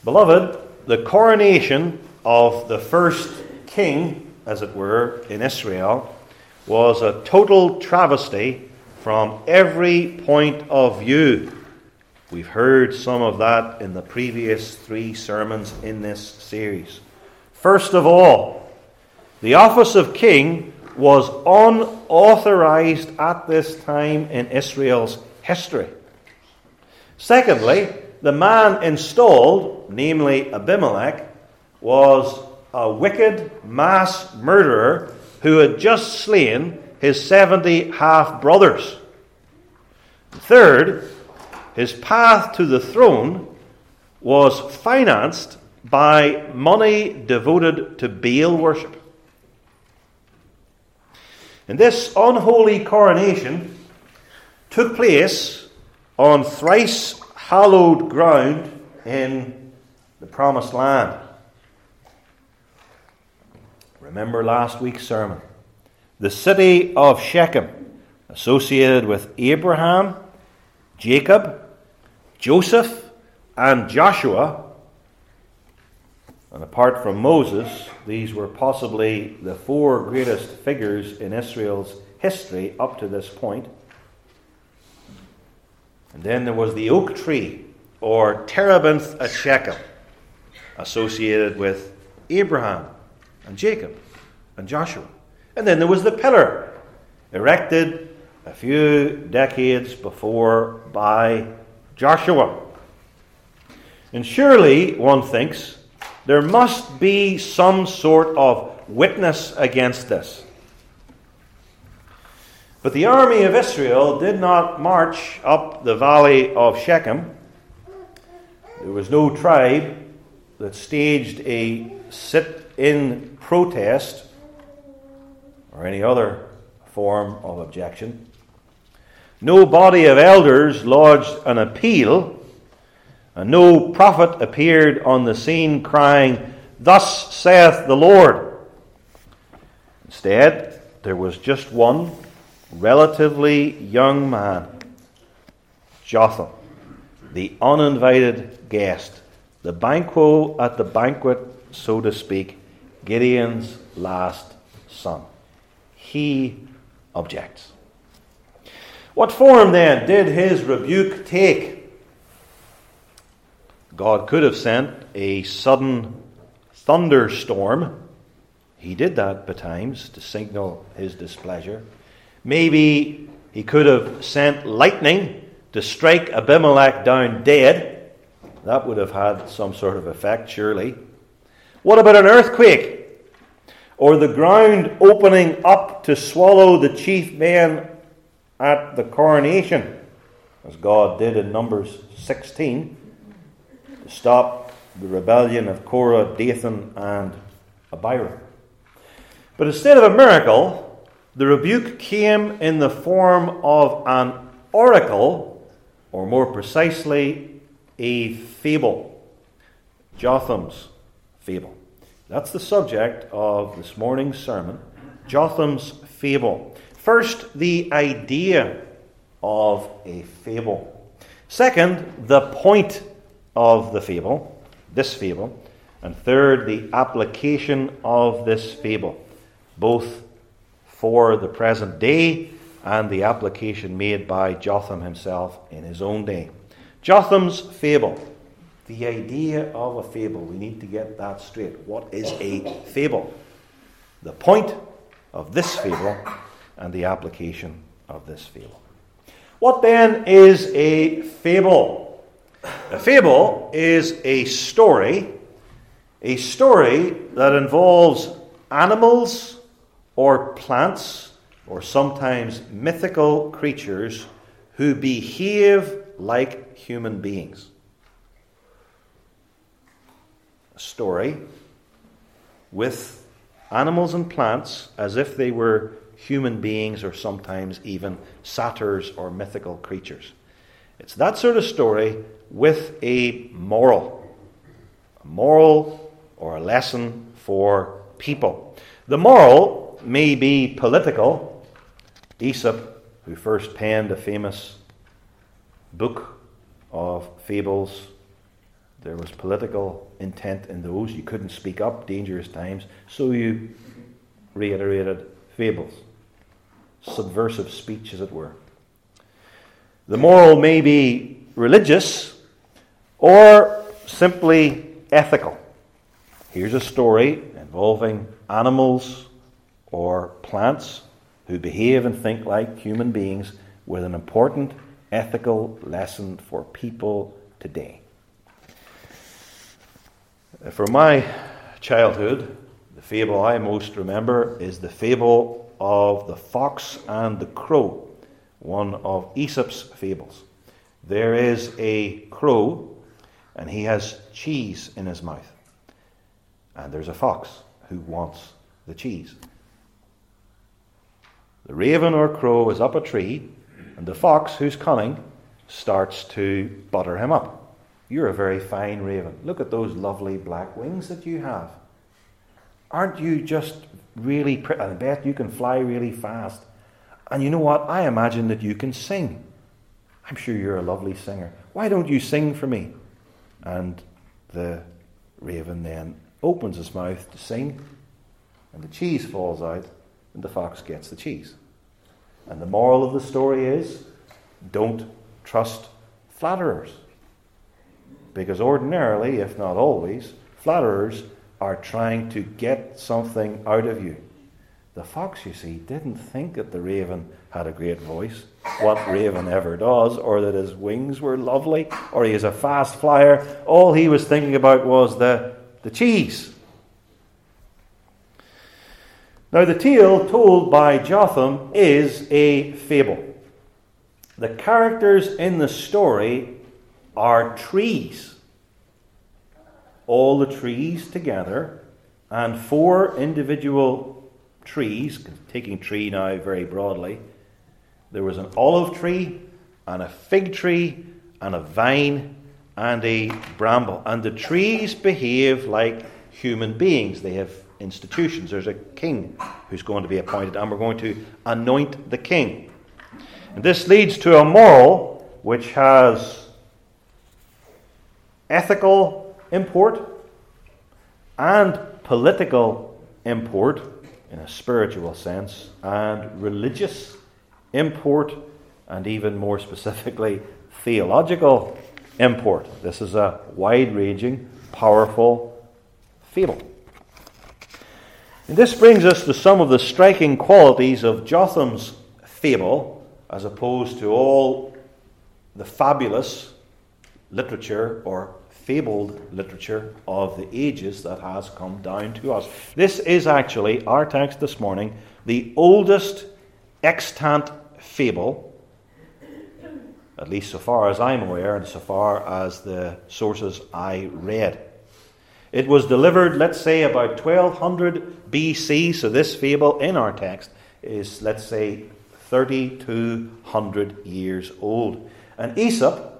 Beloved, the coronation of the first king, as it were, in Israel was a total travesty from every point of view. We've heard some of that in the previous 3 sermons in this series. First of all, the office of king was unauthorized at this time in Israel's history. Secondly, the man installed, namely Abimelech, was a wicked mass murderer who had just slain his 70 half-brothers. Third, his path to the throne was financed by money devoted to Baal worship. And this unholy coronation took place on thrice hallowed ground in the Promised Land. Remember last week's sermon. The city of Shechem, associated with Abraham, Jacob, Joseph, and Joshua. And apart from Moses, these were possibly the 4 greatest figures in Israel's history up to this point. And then there was the oak tree, or terebinth at Shechem, associated with Abraham and Jacob and Joshua. And then there was the pillar, erected a few decades before by Joshua. And surely, one thinks, there must be some sort of witness against this. But the army of Israel did not march up the valley of Shechem. There was no tribe that staged a sit-in protest or any other form of objection. No body of elders lodged an appeal, and no prophet appeared on the scene crying, "Thus saith the Lord." Instead, there was just one relatively young man, Jotham, the uninvited guest, the banquo at the banquet, so to speak, Gideon's last son. He objects. What form then did his rebuke take? God could have sent a sudden thunderstorm. He did that betimes to signal his displeasure. Maybe he could have sent lightning to strike Abimelech down dead. That would have had some sort of effect, surely. What about an earthquake? Or the ground opening up to swallow the chief men at the coronation, as God did in Numbers 16, to stop the rebellion of Korah, Dathan, and Abiram. But instead of a miracle, the rebuke came in the form of an oracle, or more precisely, a fable. Jotham's fable. That's the subject of this morning's sermon, Jotham's fable. First, the idea of a fable. Second, the point of the fable, this fable. And third, the application of this fable, both for the present day and the application made by Jotham himself in his own day. Jotham's fable. The idea of a fable. We need to get that straight. What is a fable? The point of this fable and the application of this fable. What then is a fable? A fable is a story that involves animals or plants or sometimes mythical creatures who behave like human beings. A story with animals and plants as if they were human beings or sometimes even satyrs or mythical creatures. It's that sort of story with a moral or a lesson for people. The moral may be political. Aesop, who first penned a famous book of fables, There was political intent in those. You couldn't speak up, dangerous times, so you reiterated fables. Subversive speech, as it were. The moral may be religious or simply ethical. Here's a story involving animals or plants who behave and think like human beings with an important ethical lesson for people today. From my childhood, the fable I most remember is the fable of the fox and the crow, one of Aesop's fables. There is a crow, and he has cheese in his mouth. And there's a fox who wants the cheese. The raven or crow is up a tree, and the fox, who's cunning, starts to butter him up. You're a very fine raven. Look at those lovely black wings that you have. Aren't you just really pretty? I bet you can fly really fast. And you know what? I imagine that you can sing. I'm sure you're a lovely singer. Why don't you sing for me? And the raven then opens his mouth to sing, and the cheese falls out, and the fox gets the cheese. And the moral of the story is, don't trust flatterers. Because ordinarily, if not always, flatterers are trying to get something out of you. The fox, you see, didn't think that the raven had a great voice, what raven ever does, or that his wings were lovely, or he is a fast flyer. All he was thinking about was the cheese. Now, the tale told by Jotham is a fable. The characters in the story are trees. All the trees together, and 4 individual trees, taking tree now very broadly. There was an olive tree, and a fig tree, and a vine, and a bramble. And the trees behave like human beings. They have institutions. There's a king who's going to be appointed, and we're going to anoint the king. And this leads to a moral which has ethical import and political import in a spiritual sense, and religious import, and even more specifically theological import. This is a wide-ranging, powerful fable. And this brings us to some of the striking qualities of Jotham's fable, as opposed to all the fabulous literature or fabled literature of the ages that has come down to us. This is actually, our text this morning, the oldest extant fable, at least so far as I'm aware and so far as the sources I read. It was delivered, let's say, about 1200 BC, so this fable in our text is, let's say, 3,200 years old. And Aesop,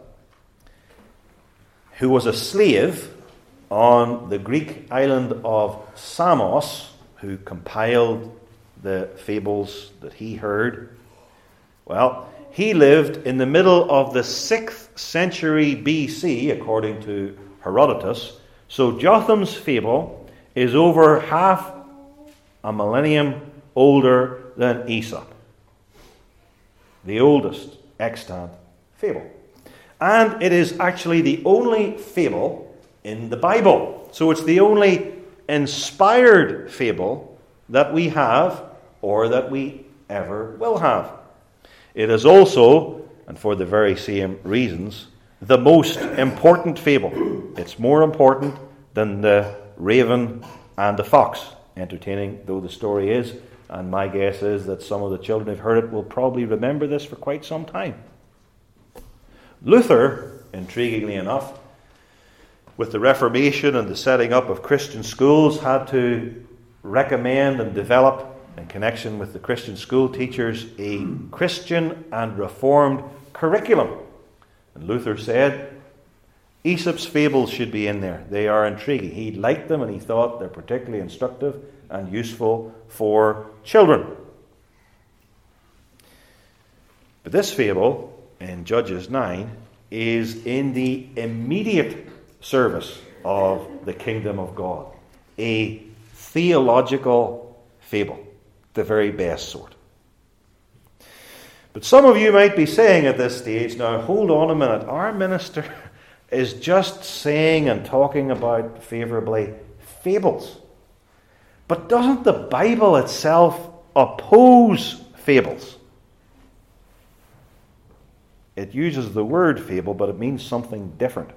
who was a slave on the Greek island of Samos, who compiled the fables that he heard, well, he lived in the middle of the 6th century BC, according to Herodotus. So Jotham's fable is over half a millennium older than Aesop, the oldest extant fable. And it is actually the only fable in the Bible. So it's the only inspired fable that we have, or that we ever will have. It is also, and for the very same reasons, the most important fable. It's more important than the raven and the fox, entertaining though the story is. And my guess is that some of the children who've heard it will probably remember this for quite some time. Luther, intriguingly enough, with the Reformation and the setting up of Christian schools, had to recommend and develop, in connection with the Christian school teachers, a Christian and Reformed curriculum. And Luther said Aesop's fables should be in there. They are intriguing. He liked them, and he thought they're particularly instructive and useful for children. But this fable in Judges 9 is in the immediate service of the kingdom of God. A theological fable, the very best sort. But some of you might be saying at this stage, now hold on a minute, our minister is just saying and talking about favorably fables. But doesn't the Bible itself oppose fables? It uses the word fable, but it means something different.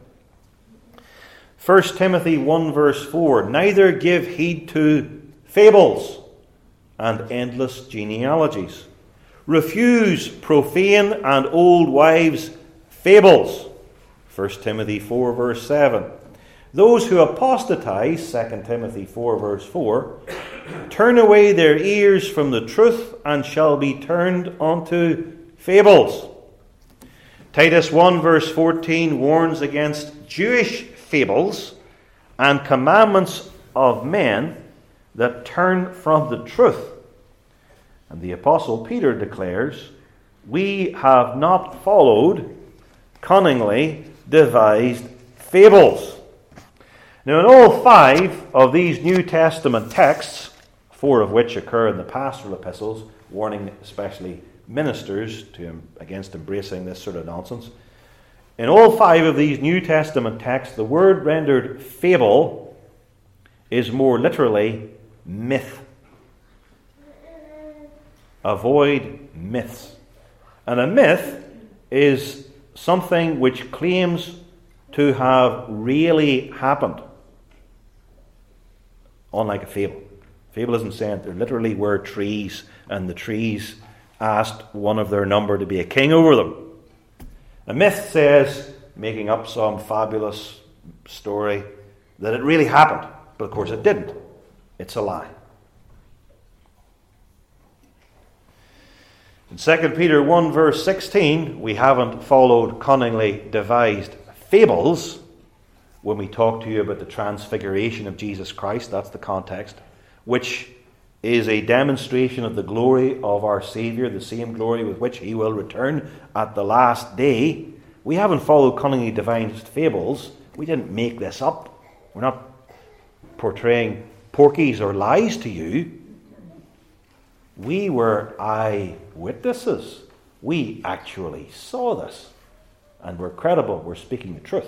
1 Timothy 1 verse 4, neither give heed to fables and endless genealogies. Refuse profane and old wives' fables. 1 Timothy 4 verse 7. Those who apostatize, 2 Timothy 4 verse 4, turn away their ears from the truth and shall be turned unto fables. Titus 1 verse 14 warns against Jewish fables and commandments of men that turn from the truth. And the Apostle Peter declares, we have not followed cunningly devised fables. Now in all 5 of these New Testament texts, 4 of which occur in the pastoral epistles, warning especially ministers against embracing this sort of nonsense. In all 5 of these New Testament texts, the word rendered fable is more literally myth. Avoid myths. And a myth is something which claims to have really happened. Unlike a fable. Fable isn't saying there literally were trees and the trees asked one of their number to be a king over them. A myth says, making up some fabulous story, that it really happened. But of course it didn't. It's a lie. In 2 Peter 1 verse 16, we haven't followed cunningly devised fables when we talk to you about the transfiguration of Jesus Christ. That's the context. Which is a demonstration of the glory of our Saviour, the same glory with which he will return at the last day. We haven't followed cunningly devised fables. We didn't make this up. We're not portraying porkies or lies to you. We were eyewitnesses. We actually saw this. And we're credible. We're speaking the truth.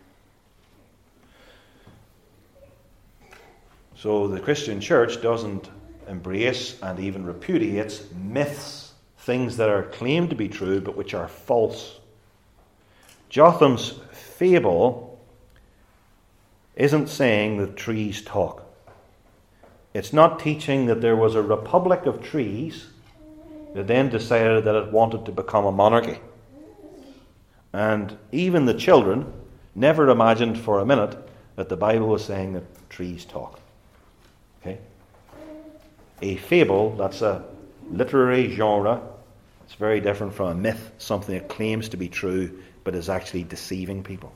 So the Christian church doesn't embrace and even repudiates myths, things that are claimed to be true but which are false. Jotham's fable isn't saying that trees talk. It's not teaching that there was a republic of trees that then decided that it wanted to become a monarchy. And even the children never imagined for a minute that the Bible was saying that trees talk. Okay? A fable, that's a literary genre. It's very different from a myth, something that claims to be true but is actually deceiving people.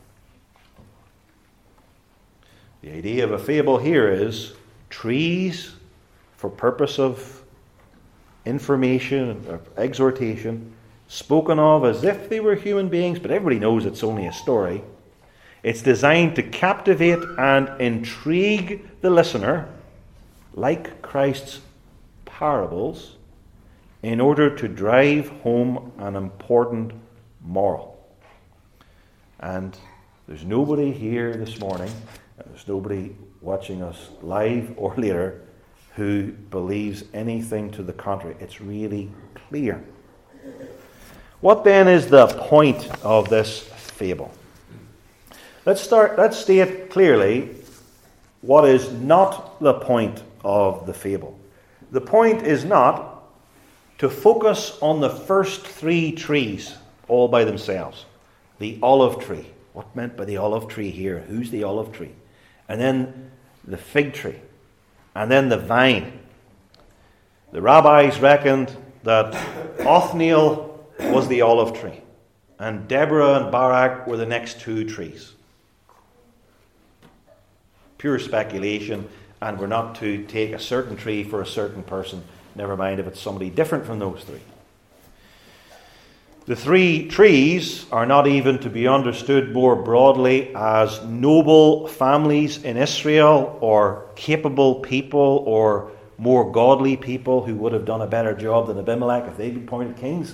The idea of a fable here is trees for purpose of information or exhortation, spoken of as if they were human beings, but everybody knows it's only a story. It's designed to captivate and intrigue the listener, like Christ's parables, in order to drive home an important moral. And there's nobody here this morning, and there's nobody watching us live or later, who believes anything to the contrary. It's really clear. What then is the point of this fable? Let's state clearly what is not the point of the fable. The point is not to focus on the first 3 trees all by themselves. The olive tree. What meant by the olive tree here? Who's the olive tree? And then the fig tree. And then the vine. The rabbis reckoned that Othniel was the olive tree. And Deborah and Barak were the next 2 trees. Pure speculation, and we're not to take a certain tree for a certain person, never mind if it's somebody different from those 3. The three trees are not even to be understood more broadly as noble families in Israel, or capable people, or more godly people who would have done a better job than Abimelech if they'd been appointed kings.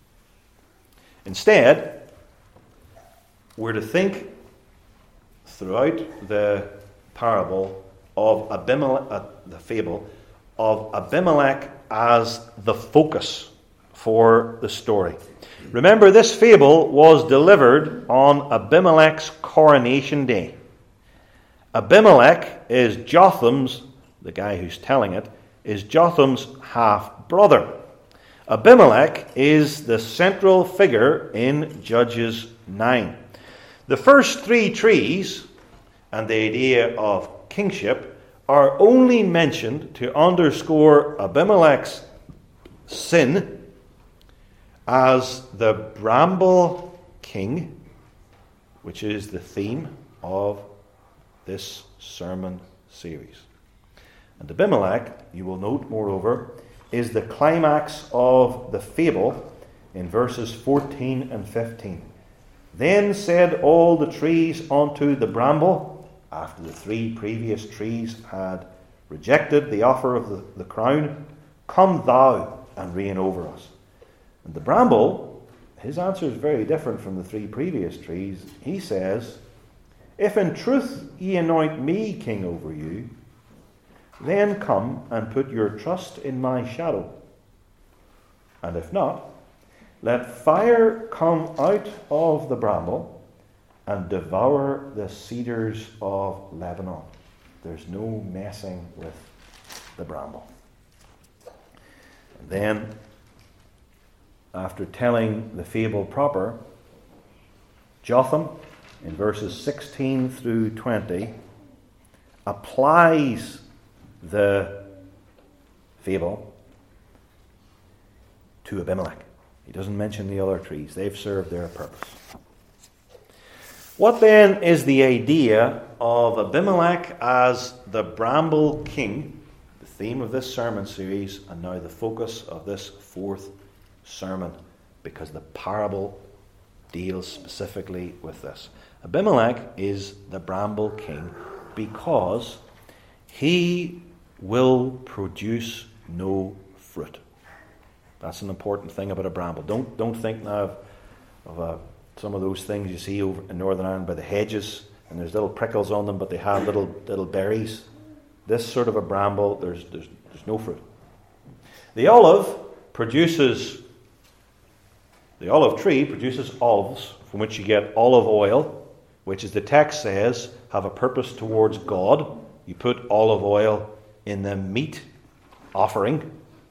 Instead, we're to think throughout the parable of Abimelech, the fable of Abimelech as the focus for the story. Remember, this fable was delivered on Abimelech's coronation day. Abimelech is Jotham's, the guy who's telling it, is Jotham's half-brother. Abimelech is the central figure in Judges 9. The first three trees and the idea of kingship are only mentioned to underscore Abimelech's sin as the bramble king, which is the theme of this sermon series. And Abimelech, you will note, moreover, is the climax of the fable in verses 14 and 15. Then said all the trees unto the bramble, after the three previous trees had rejected the offer of the crown, Come thou and reign over us. And the bramble, his answer is very different from the three previous trees. He says, If in truth ye anoint me king over you, then come and put your trust in my shadow. And if not, let fire come out of the bramble and devour the cedars of Lebanon. There's no messing with the bramble. And then, after telling the fable proper, Jotham, in verses 16 through 20, applies the fable to Abimelech. He doesn't mention the other trees. They've served their purpose. What then is the idea of Abimelech as the bramble king, the theme of this sermon series, and now the focus of this fourth sermon, because the parable deals specifically with this? Abimelech is the bramble king because he will produce no fruit. That's an important thing about a bramble. Don't think now of some of those things you see over in Northern Ireland by the hedges, and there's little prickles on them, but they have little berries. This sort of a bramble, there's no fruit. The olive tree produces olives, from which you get olive oil, which, as the text says, have a purpose towards God. You put olive oil in the meat offering.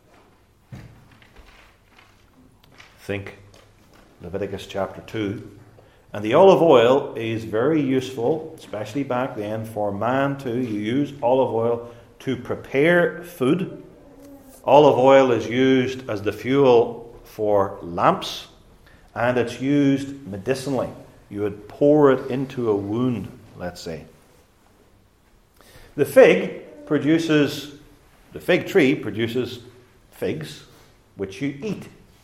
Think Leviticus chapter 2. And the olive oil is very useful, especially back then, for man too. You use olive oil to prepare food. Olive oil is used as the fuel for lamps, and it's used medicinally. You would pour it into a wound, let's say. The fig tree produces figs, which you eat.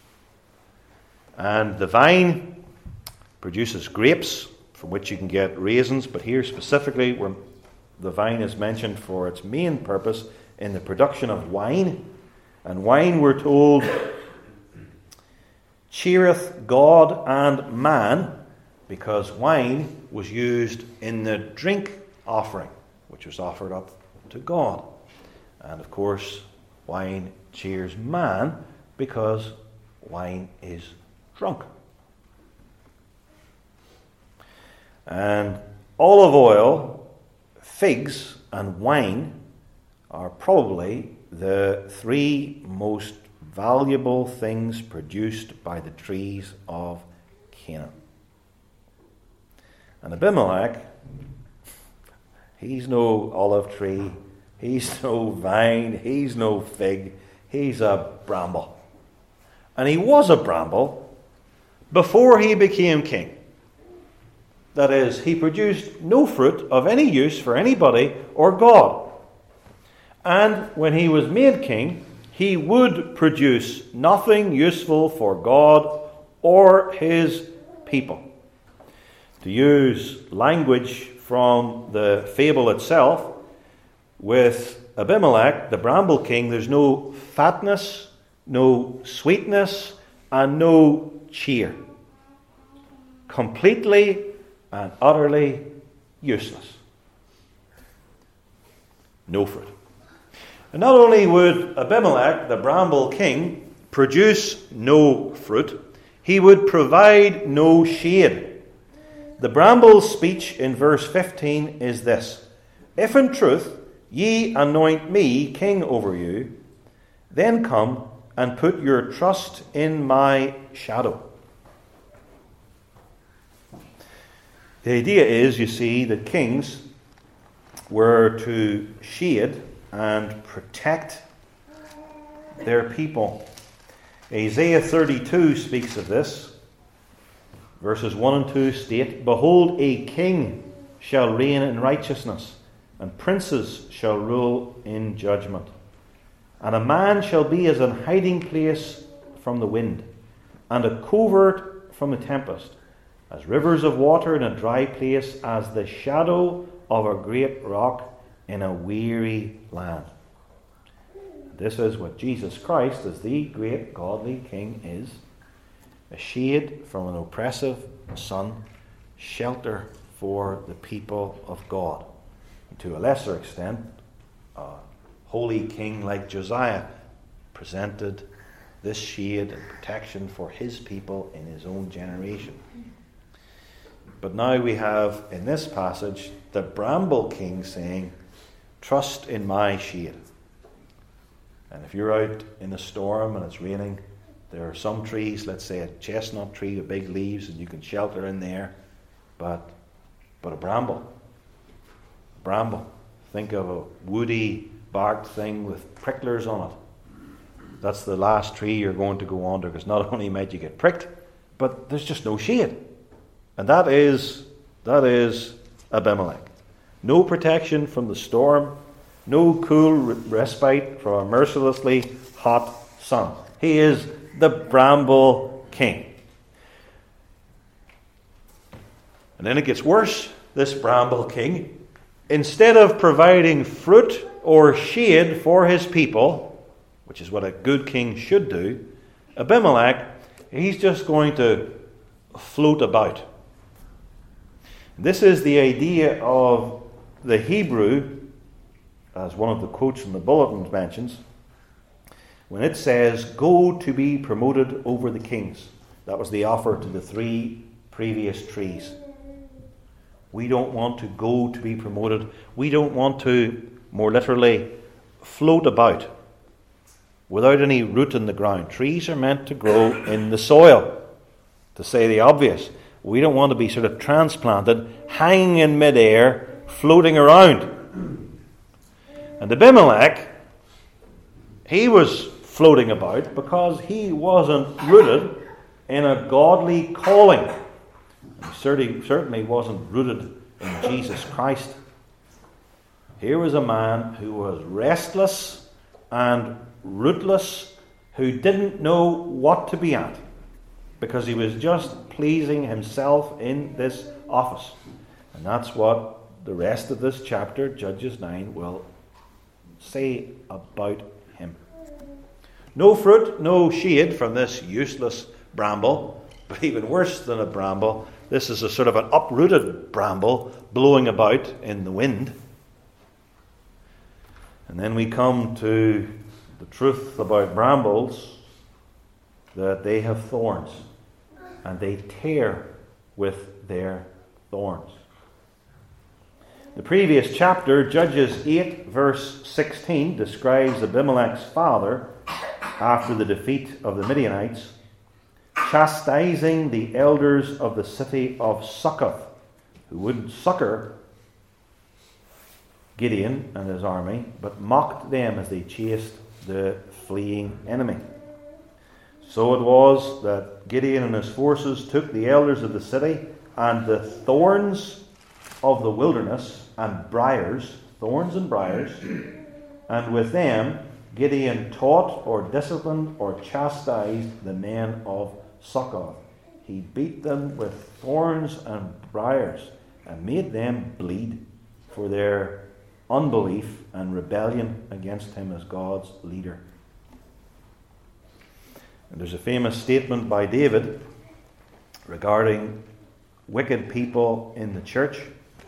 And the vine produces grapes, from which you can get raisins. But here specifically, where the vine is mentioned for its main purpose in the production of wine. And wine, we're told, cheereth God and man, because wine was used in the drink offering, which was offered up to God. And of course, wine cheers man because wine is drunk. And olive oil, figs, and wine are probably the three most valuable things produced by the trees of Canaan. And Abimelech, he's no olive tree, he's no vine, he's no fig, he's a bramble. And he was a bramble before he became king. That is, he produced no fruit of any use for anybody or God. And when he was made king, he would produce nothing useful for God or his people. To use language from the fable itself, with Abimelech, the bramble king, there's no fatness, no sweetness, and no cheer. Completely and utterly useless. No fruit. And not only would Abimelech, the bramble king, produce no fruit, he would provide no shade. The bramble's speech in verse 15 is this: "If in truth ye anoint me king over you, then come and put your trust in my shadow." The idea is, you see, that kings were to shade and protect their people. Isaiah 32 speaks of this. Verses 1 and 2 state, "Behold, a king shall reign in righteousness, and princes shall rule in judgment. And a man shall be as an hiding place from the wind, and a covert from the tempest, as rivers of water in a dry place, as the shadow of a great rock in a weary land." This is what Jesus Christ, as the great godly King, is: a shade from an oppressive sun, shelter for the people of God. And to a lesser extent, a holy king like Josiah presented this shade and protection for his people in his own generation. But now we have, in this passage, the bramble king saying, "Trust in my shade." And if you're out in a storm and it's raining, there are some trees, let's say a chestnut tree with big leaves, and you can shelter in there. But a bramble. Think of a woody barked thing with pricklers on it. That's the last tree you're going to go under, because not only might you get pricked, but there's just no shade. And that is Abimelech. No protection from the storm, no cool respite from a mercilessly hot sun. He is the bramble king. And then it gets worse. This bramble king, instead of providing fruit or shade for his people, which is what a good king should do, Abimelech, he's just going to float about. This is the idea of the Hebrew, as one of the quotes from the bulletin mentions, when it says, "Go to be promoted over the kings." That was the offer to the 3 previous trees. We don't want to go to be promoted. We don't want to, more literally, float about without any root in the ground. Trees are meant to grow in the soil, to say the obvious. We don't want to be sort of transplanted, hanging in midair, floating around. And Abimelech, he was floating about because he wasn't rooted in a godly calling. He certainly wasn't rooted in Jesus Christ. Here was a man who was restless and rootless, who didn't know what to be at, because he was just pleasing himself in this office. And that's what the rest of this chapter, Judges 9, will say about him. No fruit, no shade from this useless bramble, but even worse than a bramble, this is a sort of an uprooted bramble blowing about in the wind. And then we come to the truth about brambles, that they have thorns, and they tear with their thorns. The previous chapter, Judges 8, verse 16, describes Abimelech's father after the defeat of the Midianites, chastising the elders of the city of Succoth, who wouldn't succor Gideon and his army, but mocked them as they chased the fleeing enemy. So it was that Gideon and his forces took the elders of the city and the thorns of the wilderness and briars, thorns and briars, and with them Gideon taught or disciplined or chastised the men of Succoth. he beat them with thorns and briars and made them bleed for their unbelief and rebellion against him as God's leader. And there's a famous statement by David regarding wicked people in the church.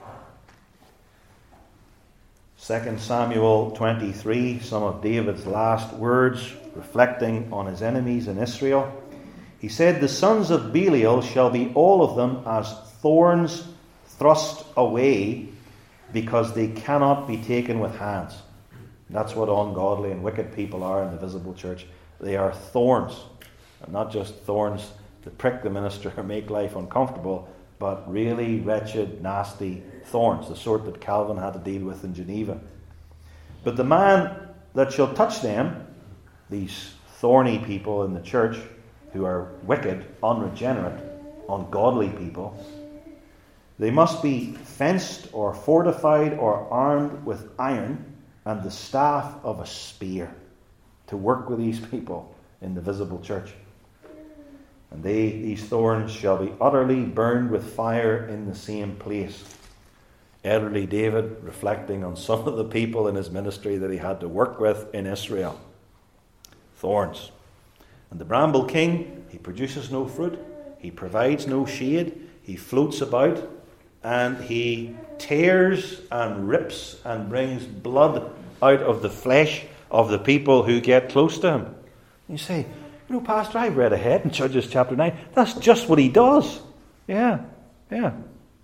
2 Samuel 23, some of David's last words, reflecting on his enemies in Israel. He said, "The sons of Belial shall be all of them as thorns thrust away, because they cannot be taken with hands." That's what ungodly and wicked people are in the visible church. They are thorns. And not just thorns that prick the minister or make life uncomfortable, but really wretched, nasty thorns, the sort that Calvin had to deal with in Geneva. But the man that shall touch them, these thorny people in the church, who are wicked, unregenerate, ungodly people, they must be fenced or fortified or armed with iron and the staff of a spear to work with these people in the visible church. And these thorns shall be utterly burned with fire in the same place. Elderly David reflecting on some of the people in his ministry that he had to work with in Israel. Thorns. And the bramble king, he produces no fruit, he provides no shade, he floats about, and he tears and rips and brings blood out of the flesh of the people who get close to him. You say, Pastor, I've read ahead in Judges chapter 9. That's just what he does. Yeah. And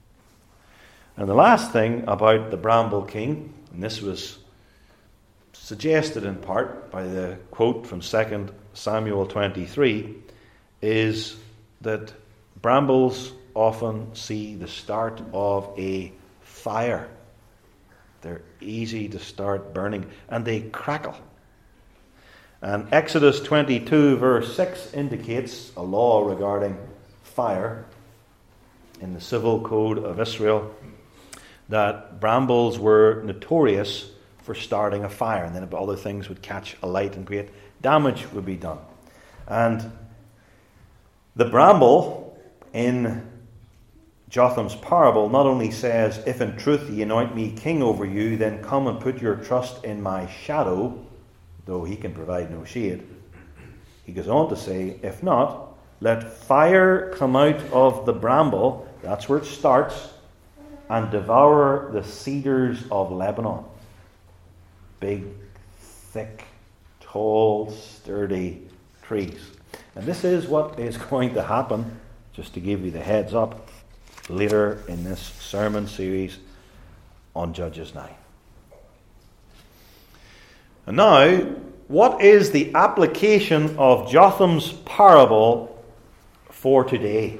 the last thing about the bramble king, and this was suggested in part by the quote from 2 Samuel 23, is that brambles often see the start of a fire. They're easy to start burning, and they crackle. And Exodus 22 verse 6 indicates a law regarding fire in the civil code of Israel, that brambles were notorious for starting a fire, and then other things would catch alight and great damage would be done. And the bramble in Jotham's parable not only says, "If in truth ye anoint me king over you, then come and put your trust in my shadow," though he can provide no shade. He goes on to say, "If not, let fire come out of the bramble," that's where it starts, "and devour the cedars of Lebanon." Big, thick, tall, sturdy trees. And this is what is going to happen, just to give you the heads up, later in this sermon series on Judges 9. And now, what is the application of Jotham's parable for today?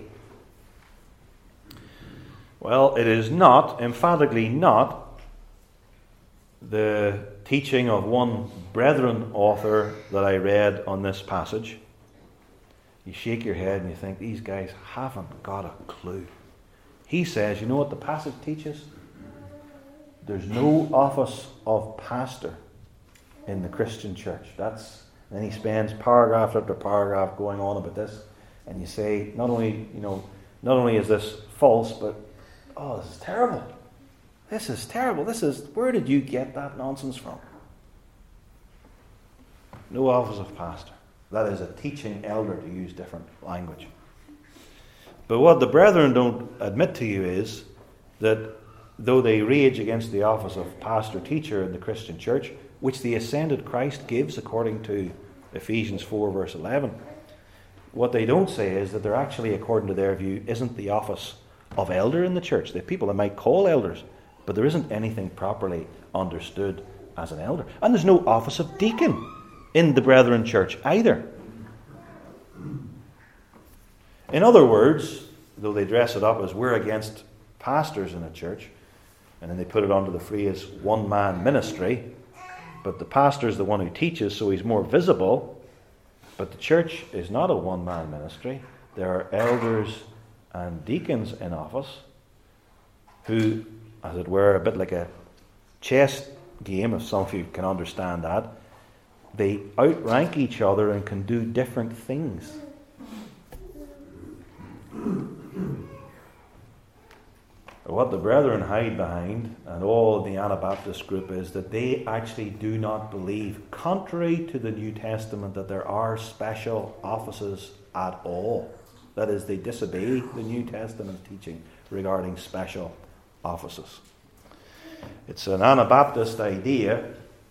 Well, it is not, emphatically not, the teaching of one Brethren author that I read on this passage. You shake your head and you think, these guys haven't got a clue. He says, you know what the passage teaches? There's no office of pastor in the Christian church. Then he spends paragraph after paragraph going on about this, and you say, not only is this false, but this is terrible. This is terrible. Where did you get that nonsense from? No office of pastor. That is a teaching elder, to use different language. But what the brethren don't admit to you is that though they rage against the office of pastor-teacher in the Christian church, which the ascended Christ gives according to Ephesians 4 verse 11, what they don't say is that there actually, according to their view, isn't the office of elder in the church. There are people that might call elders, but there isn't anything properly understood as an elder. And there's no office of deacon in the brethren church either. In other words, though they dress it up as we're against pastors in a church, and then they put it under the phrase one-man ministry, but the pastor is the one who teaches, so he's more visible. But the church is not a one-man ministry. There are elders and deacons in office who, as it were, a bit like a chess game, if some of you can understand that, they outrank each other and can do different things. What the brethren hide behind, and all the Anabaptist group, is that they actually do not believe, contrary to the New Testament, that there are special offices at all. That is, they disobey the New Testament teaching regarding special offices. It's an Anabaptist idea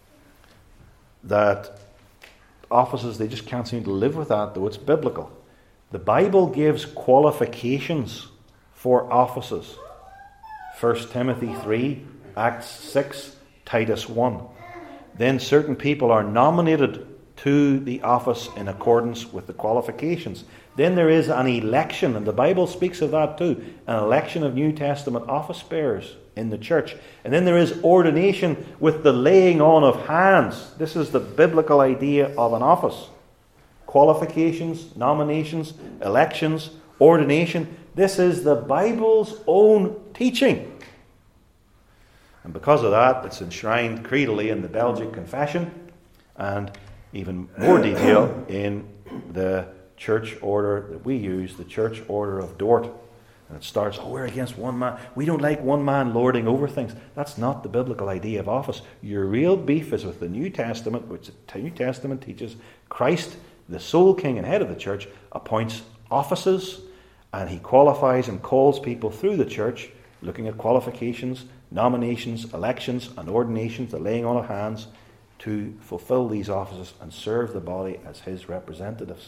that offices, they just can't seem to live with that, though it's biblical. The Bible gives qualifications for offices. 1 Timothy 3, Acts 6, Titus 1. Then certain people are nominated to the office in accordance with the qualifications. Then there is an election, and the Bible speaks of that too, an election of New Testament office bearers in the church. And then there is ordination with the laying on of hands. This is the biblical idea of an office. Qualifications, nominations, elections, ordination. This is the Bible's own teaching. And because of that, it's enshrined creedally in the Belgic Confession, and even more detail in the church order that we use, the Church Order of Dort. And it starts, we're against one man. We don't like one man lording over things. That's not the biblical idea of office. Your real beef is with the New Testament, which the New Testament teaches Christ, the sole king and head of the church, appoints offices, and he qualifies and calls people through the church, looking at qualifications, nominations, elections, and ordinations, the laying on of hands, to fulfill these offices and serve the body as his representatives.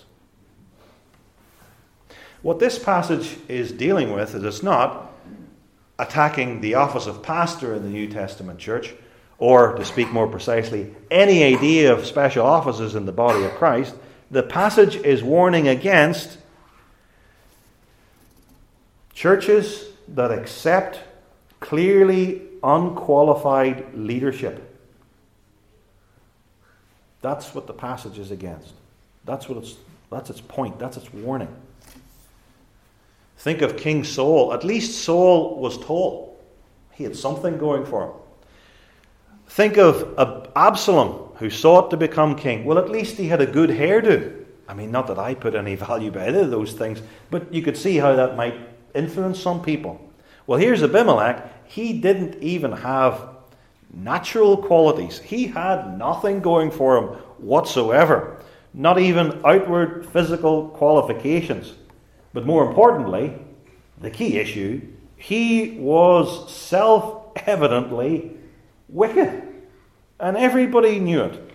What this passage is dealing with is it's not attacking the office of pastor in the New Testament church, or, to speak more precisely, any idea of special offices in the body of Christ. The passage is warning against churches that accept clearly unqualified leadership. That's what the passage is against. That's its point. That's its warning. Think of King Saul. At least Saul was tall. He had something going for him. Think of Absalom, who sought to become king. Well, at least he had a good hairdo. I mean, not that I put any value by either of those things, but you could see how that might influence some people. Well, here's Abimelech. He didn't even have natural qualities. He had nothing going for him whatsoever. Not even outward physical qualifications. But more importantly, the key issue, he was self-evidently wicked. And everybody knew it.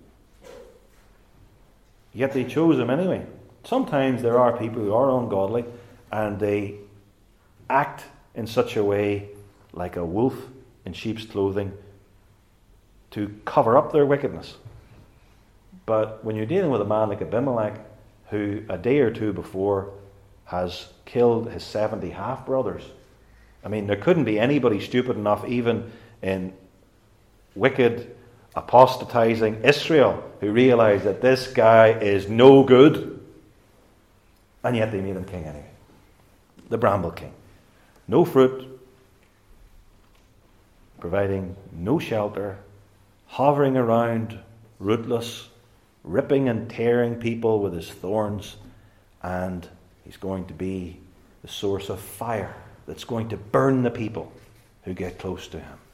Yet they chose him anyway. Sometimes there are people who are ungodly and they act in such a way like a wolf in sheep's clothing to cover up their wickedness. But when you're dealing with a man like Abimelech, who a day or two before has killed his 70 half-brothers, I mean, there couldn't be anybody stupid enough, even in wicked, apostatizing Israel, who realized that this guy is no good. And yet they made him king anyway. The bramble king. No fruit, providing no shelter, hovering around, rootless, ripping and tearing people with his thorns, and he's going to be the source of fire that's going to burn the people who get close to him.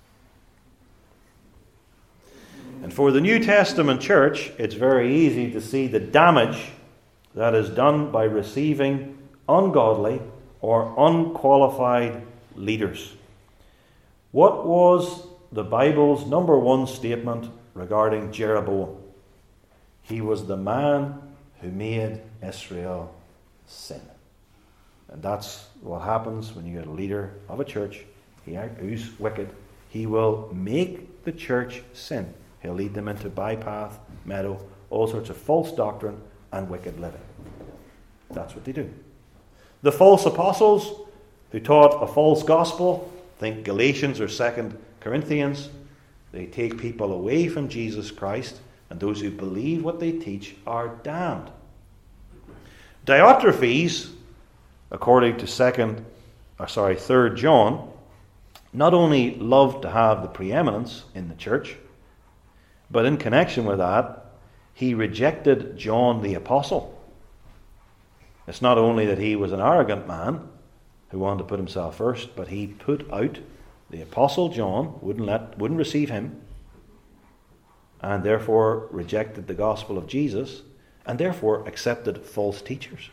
And for the New Testament church, it's very easy to see the damage that is done by receiving ungodly or unqualified leaders. What was the Bible's number one statement regarding Jeroboam? He was the man who made Israel sin. And that's what happens when you get a leader of a church who's wicked. He will make the church sin. He'll lead them into bypath, meadow, all sorts of false doctrine and wicked living. That's what they do. The false apostles who taught a false gospel, think Galatians or 2 Corinthians, they take people away from Jesus Christ, and those who believe what they teach are damned. Diotrephes, according to 3 John, not only loved to have the preeminence in the church, but in connection with that, he rejected John the Apostle. It's not only that he was an arrogant man who wanted to put himself first, but he put out the Apostle John, wouldn't receive him, and therefore rejected the gospel of Jesus, and therefore accepted false teachers.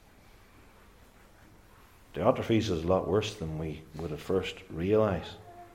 Diotrephes is a lot worse than we would at first realize.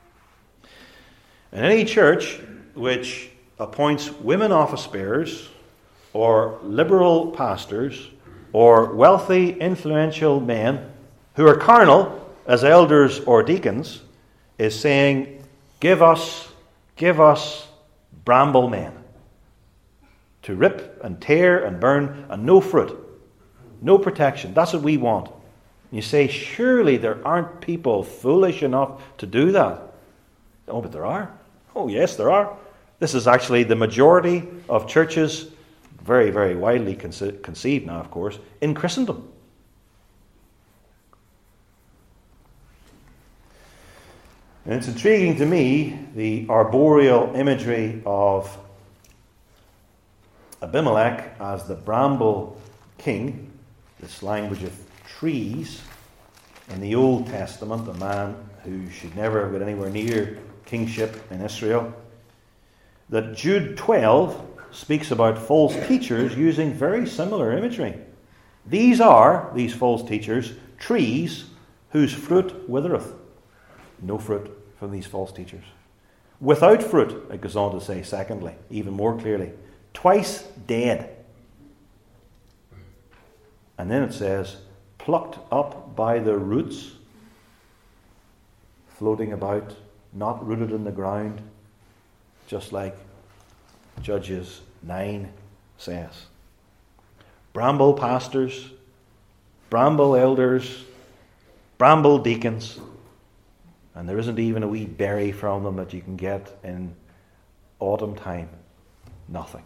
And any church which appoints women office bearers, or liberal pastors, or wealthy, influential men who are carnal as elders or deacons, is saying, give us bramble men to rip and tear and burn, and no fruit, no protection. That's what we want. You say, surely there aren't people foolish enough to do that. Oh, but there are. Oh, yes, there are. This is actually the majority of churches, very, very widely conceived now, of course, in Christendom. And it's intriguing to me, the arboreal imagery of Abimelech as the bramble king, this language of trees, in the Old Testament, a man who should never have got anywhere near kingship in Israel, that Jude 12 speaks about false teachers using very similar imagery. These false teachers, trees whose fruit withereth. No fruit from these false teachers. Without fruit, it goes on to say, secondly, even more clearly, twice dead. And then it says, plucked up by the roots, floating about, not rooted in the ground, just like Judges 9 says. Bramble pastors, bramble elders, bramble deacons, and there isn't even a wee berry from them that you can get in autumn time. Nothing.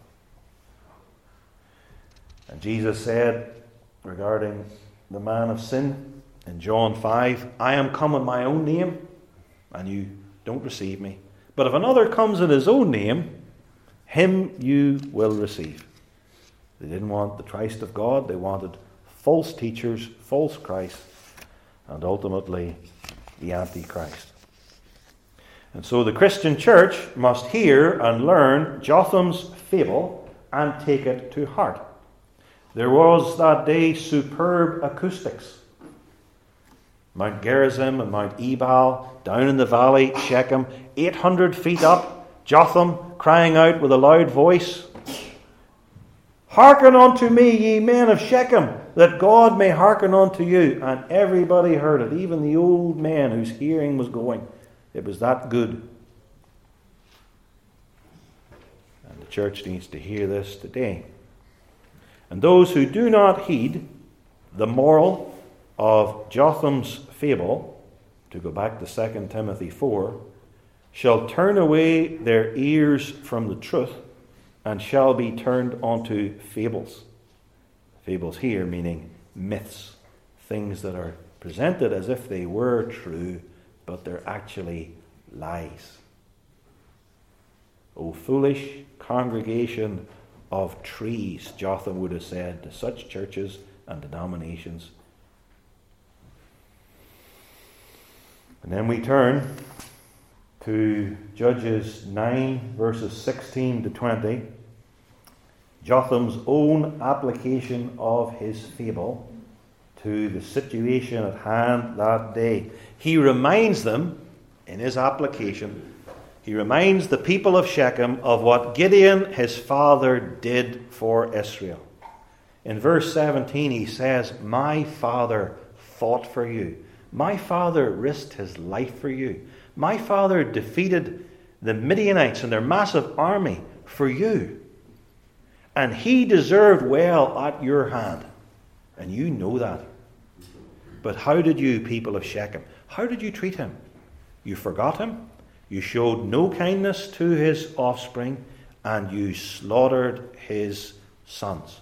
And Jesus said regarding the man of sin in John 5, I am come in my own name, and you don't receive me. But if another comes in his own name, him you will receive. They didn't want the Christ of God. They wanted false teachers, false Christ, and ultimately the Antichrist. And so the Christian church must hear and learn Jotham's fable and take it to heart. There was that day superb acoustics. Mount Gerizim and Mount Ebal, down in the valley, Shechem, 800 feet up, Jotham crying out with a loud voice, hearken unto me, ye men of Shechem, that God may hearken unto you. And everybody heard it, even the old man whose hearing was going. It was that good. And the church needs to hear this today. And those who do not heed the moral of Jotham's fable, to go back to 2 Timothy 4, shall turn away their ears from the truth and shall be turned onto fables. Fables here meaning myths, things that are presented as if they were true, but they're actually lies. O foolish congregation of trees, Jotham would have said to such churches and denominations. And then we turn to Judges 9, verses 16 to 20. Jotham's own application of his fable to the situation at hand that day. He reminds them, in his application, he reminds the people of Shechem of what Gideon, his father, did for Israel. In verse 17 he says, my father fought for you. My father risked his life for you. My father defeated the Midianites and their massive army for you. And he deserved well at your hand. And you know that. But how did you, people of Shechem, how did you treat him? You forgot him. You showed no kindness to his offspring. And you slaughtered his sons.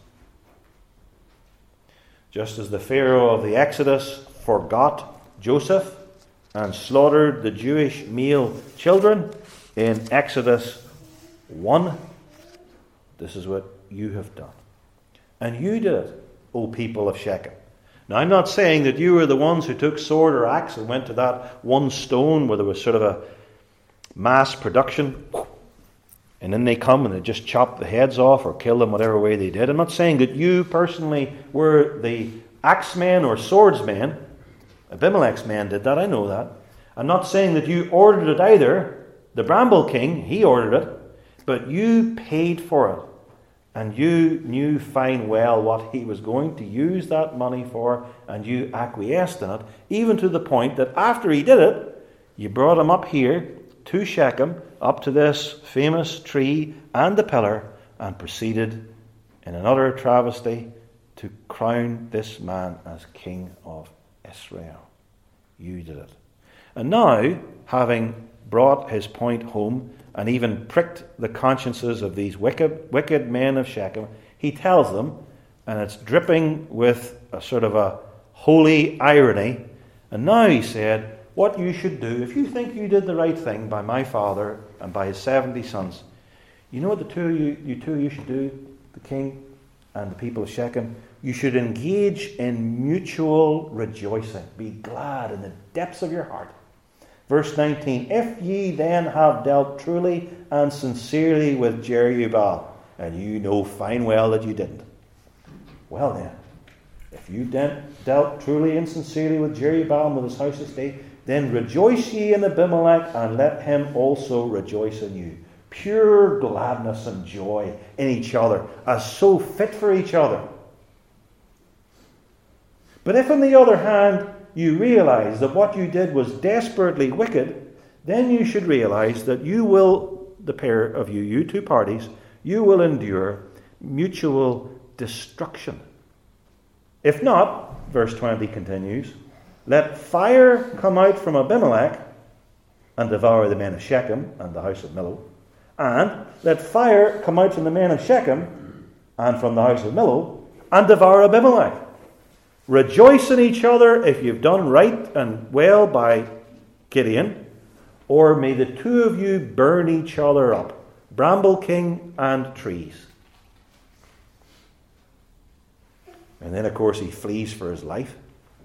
Just as the Pharaoh of the Exodus forgot Joseph and slaughtered the Jewish male children in Exodus 1, this is what you have done. And you did it, O people of Shechem. Now, I'm not saying that you were the ones who took sword or axe and went to that one stone where there was sort of a mass production, and then they come and they just chop the heads off or kill them whatever way they did. I'm not saying that you personally were the axemen or swordsmen. Abimelech's men did that, I know that. I'm not saying that you ordered it either. The Bramble King, he ordered it, but you paid for it. And you knew fine well what he was going to use that money for, and you acquiesced in it, even to the point that after he did it, you brought him up here to Shechem, up to this famous tree and the pillar, and proceeded in another travesty to crown this man as king of Israel. You did it. And now, having brought his point home and even pricked the consciences of these wicked men of Shechem, he tells them, and it's dripping with a sort of a holy irony, and now he said, what you should do, if you think you did the right thing by my father and by his 70 sons, you know what you two should do, the king and the people of Shechem? You should engage in mutual rejoicing. Be glad in the depths of your heart. Verse 19, if ye then have dealt truly and sincerely with Jerubbaal, and you know fine well that you didn't. Well then, if you dealt truly and sincerely with Jerubbaal and with his house estate, then rejoice ye in Abimelech, and let him also rejoice in you. Pure gladness and joy in each other, as so fit for each other. But if on the other hand, you realize that what you did was desperately wicked, then you should realize that you will, the pair of you, you two parties, you will endure mutual destruction. If not, verse 20 continues, let fire come out from Abimelech and devour the men of Shechem and the house of Millo, and let fire come out from the men of Shechem and from the house of Millo and devour Abimelech. Rejoice in each other if you've done right and well by Gideon, or may the two of you burn each other up, Bramble King and trees. And then, of course, he flees for his life.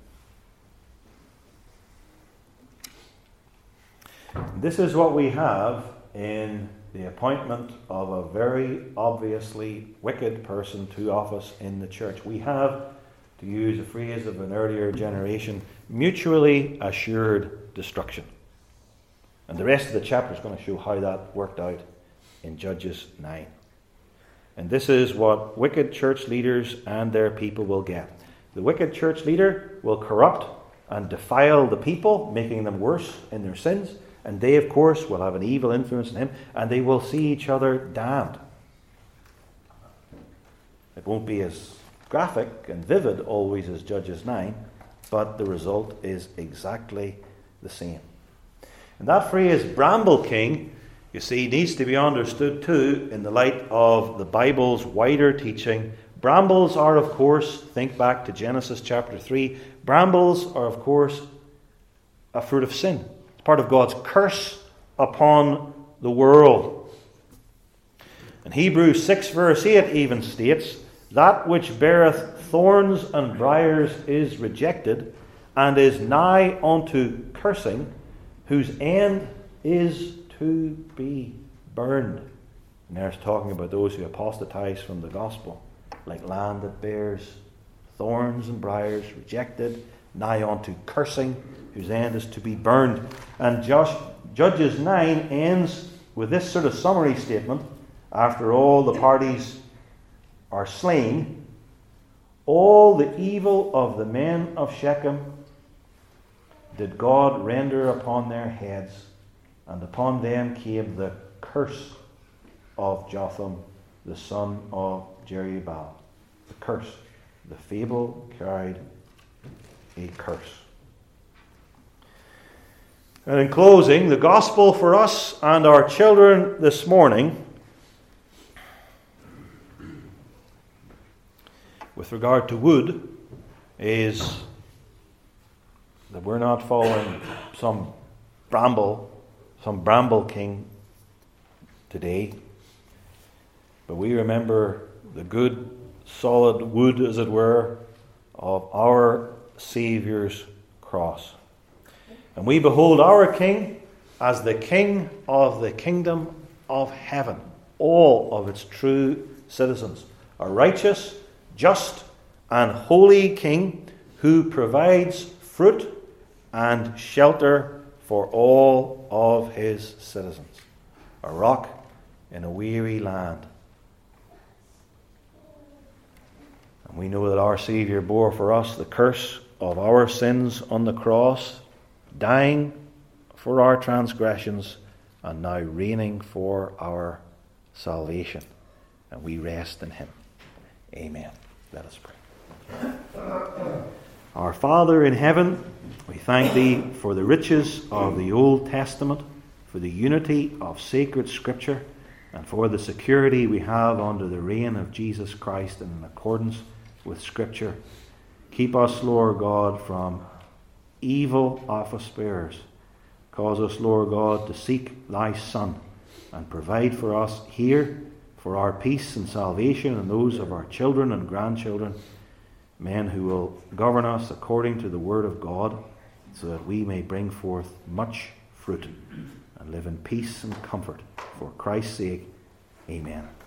This is what we have in the appointment of a very obviously wicked person to office in the church. We have, to use a phrase of an earlier generation, mutually assured destruction. And the rest of the chapter is going to show how that worked out in Judges 9. And this is what wicked church leaders and their people will get. The wicked church leader will corrupt and defile the people, making them worse in their sins. And they, of course, will have an evil influence on him, and they will see each other damned. It won't be as graphic and vivid always as Judges 9, but the result is exactly the same. And that phrase, Bramble King, you see, needs to be understood too in the light of the Bible's wider teaching. Brambles are, of course, think back to Genesis chapter 3, brambles are, of course, a fruit of sin. It's part of God's curse upon the world. And Hebrews 6 verse 8 even states, that which beareth thorns and briars is rejected, and is nigh unto cursing, whose end is to be burned. And there's talking about those who apostatize from the gospel, like land that bears thorns and briars, rejected, nigh unto cursing, whose end is to be burned. And Judges 9 ends with this sort of summary statement. After all the parties are slain, all the evil of the men of Shechem did God render upon their heads, and upon them came the curse of Jotham, the son of Jerubbaal. The curse. The fable carried a curse. And in closing, the gospel for us and our children this morning, with regard to wood, is that we're not following some bramble king today, but we remember the good, solid wood, as it were, of our Saviour's cross. And we behold our King as the King of the kingdom of heaven, all of its true citizens, a righteous, just, and holy King who provides fruit and shelter for all of his citizens, a rock in a weary land. And we know that our Saviour bore for us the curse of our sins on the cross, dying for our transgressions, and now reigning for our salvation. And we rest in him. Amen. Let us pray. Our Father in heaven, we thank thee for the riches of the Old Testament, for the unity of sacred Scripture, and for the security we have under the reign of Jesus Christ and in accordance with Scripture. Keep us, Lord God, from evil office bearers. Cause us, Lord God, to seek thy Son and provide for us here for our peace and salvation and those of our children and grandchildren, men who will govern us according to the word of God, so that we may bring forth much fruit and live in peace and comfort. For Christ's sake, amen.